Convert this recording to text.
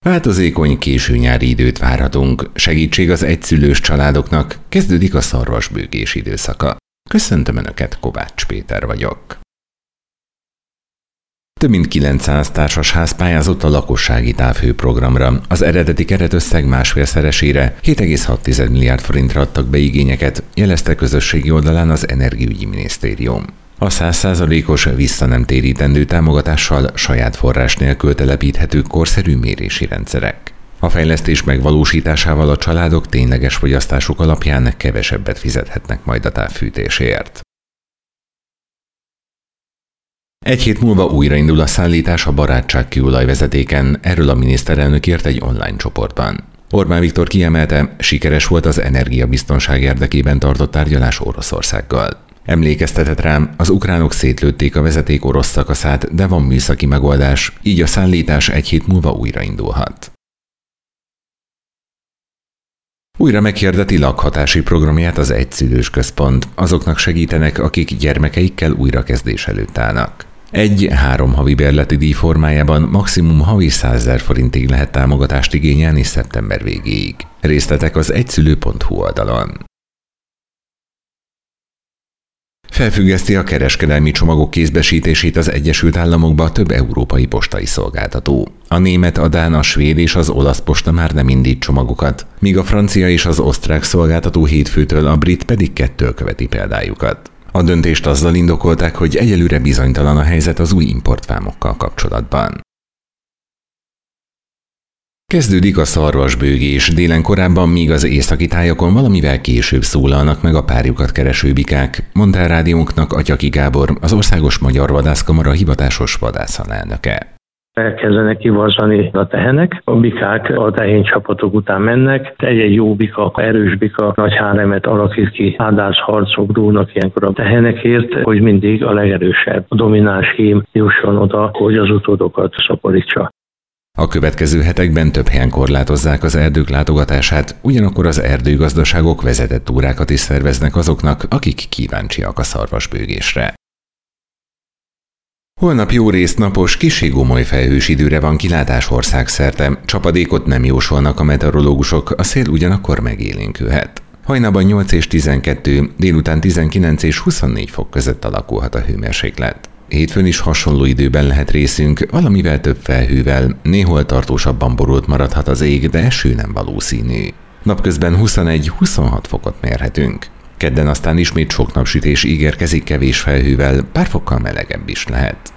Változékony késő nyári időt várhatunk, segítség az egyszülős családoknak, kezdődik a szarvasbőgés időszaka. Köszöntöm Önöket, Kovács Péter vagyok. Több mint 900 társasház pályázott a lakossági távhőprogramra. Az eredeti keretösszeg másfélszeresére, 7,6 milliárd forintra adtak be igényeket, jelezte közösségi oldalán az Energiaügyi Minisztérium. A 100%-os vissza nem térítendő támogatással saját forrás nélkül telepíthető korszerű mérési rendszerek. A fejlesztés megvalósításával a családok tényleges fogyasztásuk alapján kevesebbet fizethetnek majd a távfűtésért. Egy hét múlva újraindul a szállítás a Barátság-kőolajvezetéken, erről a miniszterelnök írt egy online csoportban. Orbán Viktor kiemelte, sikeres volt az energiabiztonság érdekében tartott tárgyalás Oroszországgal. Emlékeztetett rám, az ukránok szétlőtték a vezeték orosz szakaszát, de van műszaki megoldás, így a szállítás egy hét múlva újraindulhat. Újra meghirdeti lakhatási programját az Egyszülős Központ. Azoknak segítenek, akik gyermekeikkel újrakezdés előtt állnak. 1-3 havi bérleti díj formájában maximum havi 100 000 forintig lehet támogatást igényelni szeptember végéig. Részletek az egyszülő.hu oldalon. Felfüggeszti a kereskedelmi csomagok kézbesítését az Egyesült Államokba több európai postai szolgáltató. A német, a dán, a svéd és az olasz posta már nem indít csomagokat, míg a francia és az osztrák szolgáltató hétfőtől, a brit pedig 2-től követi példájukat. A döntést azzal indokolták, hogy egyelőre bizonytalan a helyzet az új importvámokkal kapcsolatban. Kezdődik a szarvasbőgés, délen korábban, míg az északi tájakon valamivel később szólalnak meg a párjukat kereső bikák, mondta a rádiónknak Atyaki Gábor, az Országos Magyar Vadászkamara hivatásos vadászalelnöke. Elkezdenek kivarzani a tehenek, a bikák a tehéncsapatok után mennek, egy-egy jó bika, erős bika nagy háremet alakít ki, áldásharcok dúlnak ilyenkor a tehenekért, hogy mindig a legerősebb, a domináns hím jusson oda, hogy az utódokat szaporítsa. A következő hetekben több helyen korlátozzák az erdők látogatását, ugyanakkor az erdőgazdaságok vezetett túrákat is szerveznek azoknak, akik kíváncsiak a szarvasbőgésre. Holnap jó részt napos, kissé gomoly felhős időre van kilátás országszerte, csapadékot nem jósolnak a meteorológusok, a szél ugyanakkor megélénkülhet. Hajnalban 8 és 12, délután 19 és 24 fok között alakulhat a hőmérséklet. Hétfőn is hasonló időben lehet részünk, valamivel több felhővel, néhol tartósabban borult maradhat az ég, de eső nem valószínű. Napközben 21-26 fokot mérhetünk. Kedden aztán ismét sok napsütés ígérkezik kevés felhővel, pár fokkal melegebb is lehet.